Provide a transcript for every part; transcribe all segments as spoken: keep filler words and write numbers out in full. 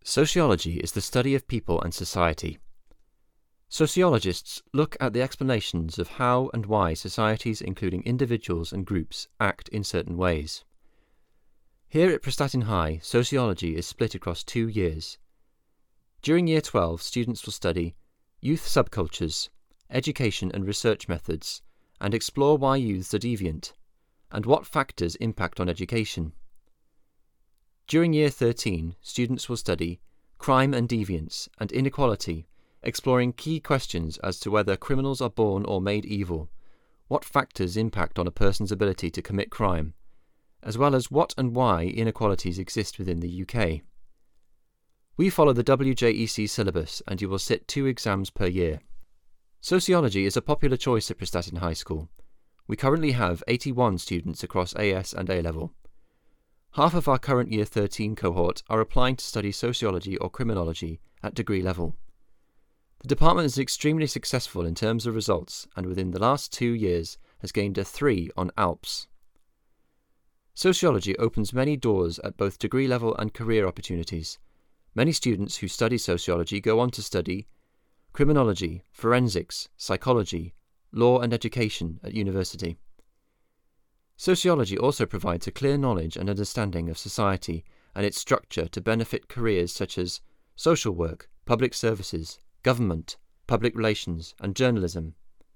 Sociology is the study of people and society. Sociologists look at the explanations of how and why societies, including individuals and groups, act in certain ways. Here at Prestatyn High, sociology is split across two years. During Year twelve, students will study youth subcultures, education and research methods, and explore why youths are deviant, and what factors impact on education. During Year thirteen, students will study crime and deviance and inequality, exploring key questions as to whether criminals are born or made evil, what factors impact on a person's ability to commit crime, as well as what and why inequalities exist within the U K. We follow the W J E C syllabus and you will sit two exams per year. Sociology is a popular choice at Prestatyn High School. We currently have eighty-one students across A S and A level. Half of our current Year thirteen cohort are applying to study sociology or criminology at degree level. The department is extremely successful in terms of results and within the last two years has gained a three on ALPS. Sociology opens many doors at both degree level and career opportunities. Many students who study sociology go on to study criminology, forensics, psychology, law and education at university. Sociology also provides a clear knowledge and understanding of society and its structure to benefit careers such as social work, public services, government, public relations, and journalism.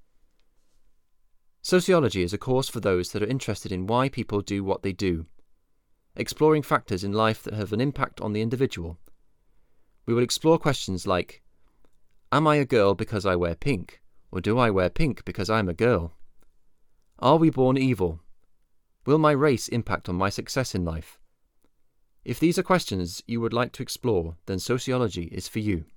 Sociology is a course for those that are interested in why people do what they do, exploring factors in life that have an impact on the individual. We will explore questions like, am I a girl because I wear pink, or do I wear pink because I'm a girl? Are we born evil? Will my race impact on my success in life? If these are questions you would like to explore, then sociology is for you.